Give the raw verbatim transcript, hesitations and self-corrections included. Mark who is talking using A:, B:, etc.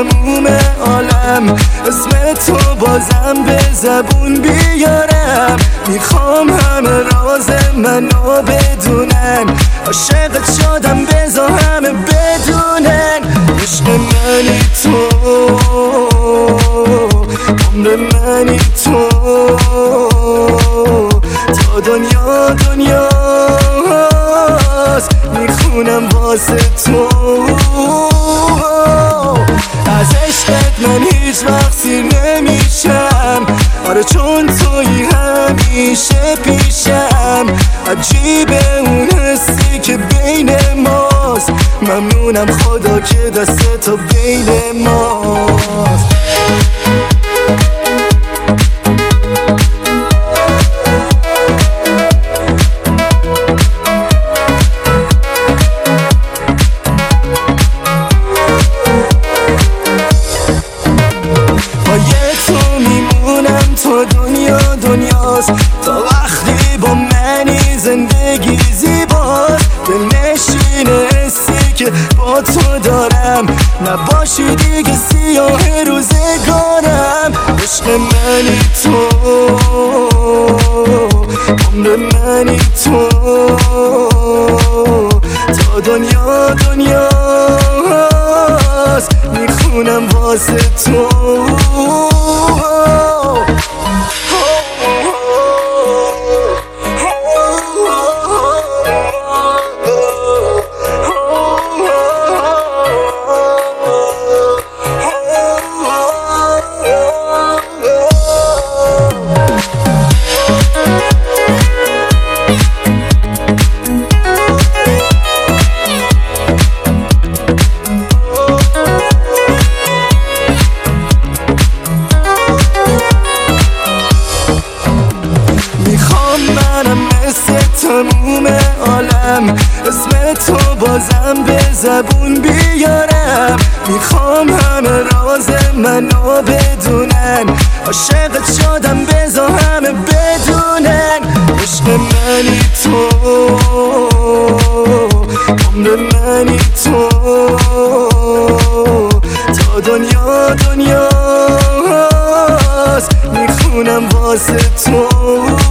A: تموم عالم اسم تو بازم به زبون بیارم. میخوام همه راز منو بدونن، عاشقت شدم بذار همه بدونن. عشق منی تو، عمر منی تو، تا دنیا دنیاست میخونم واسه تو. از عشقت من هیچ وقت سیر نمیشم، آره چون توی همیشه پیشم. عجیبه اون حسی که بین ماست، ممنونم خدا که دست تو بین ماست. تو دنیا دنیاست، تا وقتی با منی زندگی زیباست. دلنشین حسی که با تو دارم، نباشی دیگه سیاه روزگارم. عشق منی تو، عمر منی تو، تا دنیا دنیاست میخونم واسه تو. تموم عالم اسم تو بازم به زبون بیارم. میخوام همه راز منو بدونن، عاشقت شدم بذار همه بدونن. عشق منی تو، عمر منی تو، تا دنیا دنیاست میخونم واسه تو.